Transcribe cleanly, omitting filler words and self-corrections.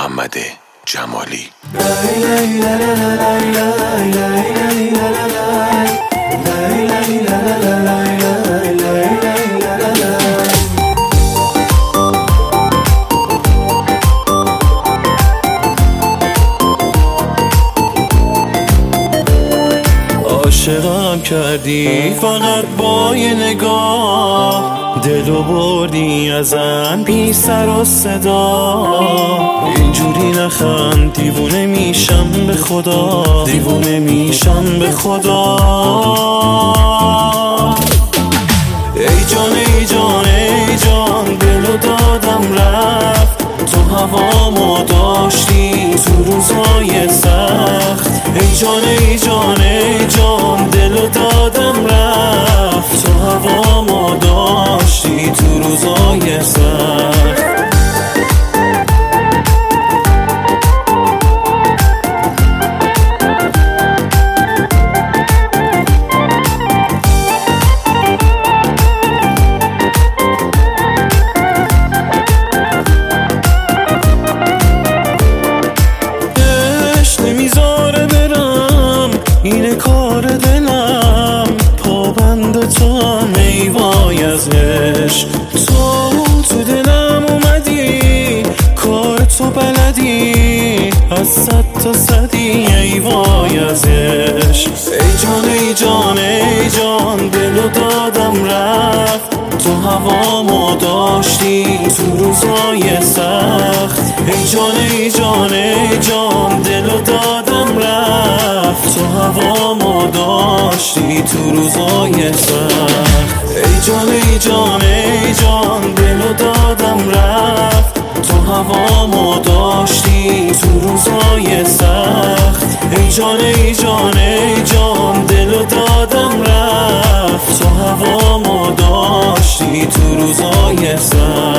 محمد جمالی. عاشقم کردی فقط با یه نگاه، دلو بردی ازم بی سر و صدا. اینجوری نخند دیوونه میشم به خدا، دیوونه میشم به خدا. ای جان ای جان ای جان دلو دادم رفت، تو هوامو داشتی تو روزای سخت. ای جان ای جان ای جان دلو دادم رفت، تو هوامو داشتی تو روزای سخت. اینه کار دلم، پابند تو هم ای وای از عشق. تو دلم اومدی، کار تو بلدی، از 100 تا 100 ای وای از عشق. ای جان ای جان ای جان دلو دادم رفت، تو هوامو داشتی تو روزای سخت. ای جان ای جان ای جان دلو دادم رفت، تو هوامو داشتی تو روزای سخت. ای جان ای جان ای جان دلو دادم رفت، تو هوامو داشتی تو روزای سخت. ای جان ای جان ای جان دلو دادم رفت، تو هوامو داشتی تو روزای سخت.